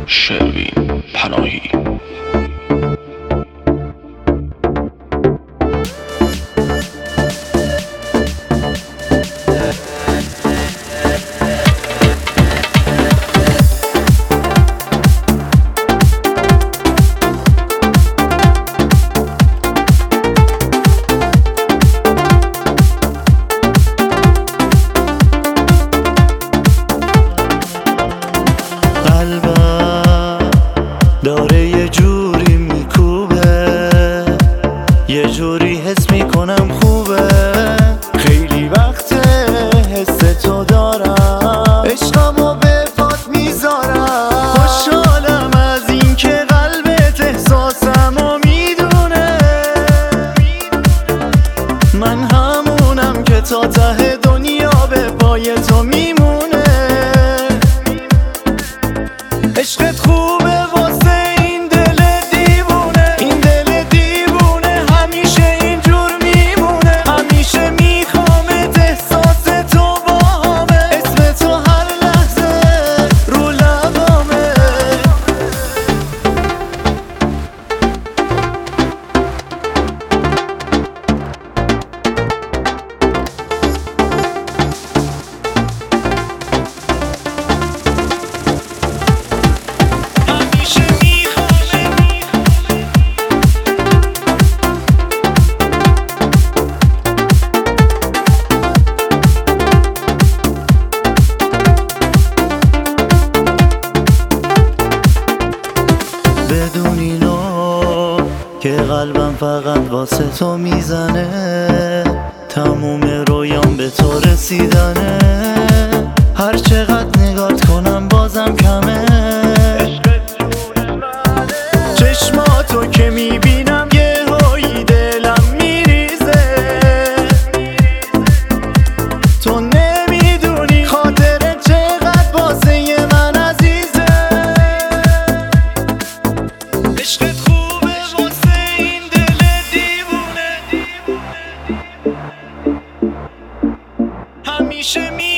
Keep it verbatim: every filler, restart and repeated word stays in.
شروین پناهی. داره یه جوری میکوبه، یه جوری حس میکنم خوبه. خیلی وقته حس تو دارم، عشقمو به پات میذارم. خوشحالم از این که قلبت احساسمو میدونه. من همونم که تا ته دنیا به پای تو میمونه. عشقت خوبه واسه این دل دیوونه، این دل دیوونه همیشه اینجور میمونه. همیشه میخوامت، احساس تو باهامه، اسم تو هر لحظه رو لبامه. بدون اینو که قلبم فقط واسه تو میزنه، تموم رویام به تو رسیدنه. هر چقدر نگات کنم بازم کمه. چشماتو که میبینم یه هایی دلم میریزه. تو نمیدونی خاطر چقدر واسه من عزیزه. عشقت خوبه واسه این دل دیوونه، همیشه می